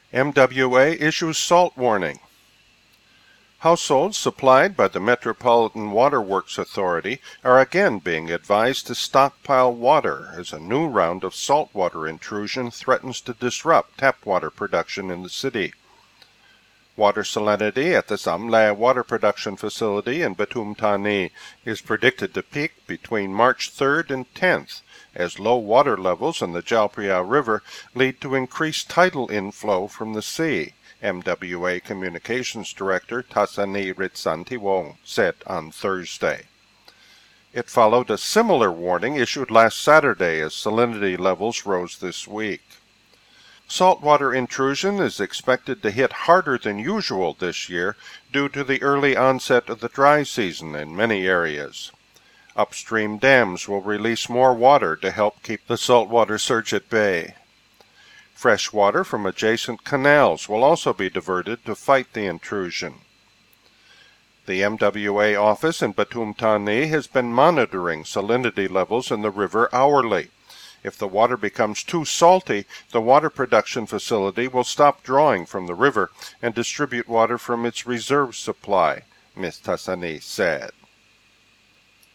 MWA issues salt warning. Households supplied by the Metropolitan Water Works Authority are again being advised to stockpile water as a new round of saltwater intrusion threatens to disrupt tap water production in the city. Water salinity at the Samlaya Water Production Facility in Batum Thani is predicted to peak between March 3rd and 10th as low water levels in the Jalpria River lead to increased tidal inflow from the sea, MWA Communications Director Tasani Ritsantiwong said on Thursday. It followed a similar warning issued last Saturday as salinity levels rose this week. Saltwater intrusion is expected to hit harder than usual this year due to the early onset of the dry season in many areas. Upstream dams will release more water to help keep the saltwater surge at bay. Fresh water from adjacent canals will also be diverted to fight the intrusion. The MWA office in Batum Thani has been monitoring salinity levels in the river hourly. If the water becomes too salty, the water production facility will stop drawing from the river and distribute water from its reserve supply, Ms. Tasani said.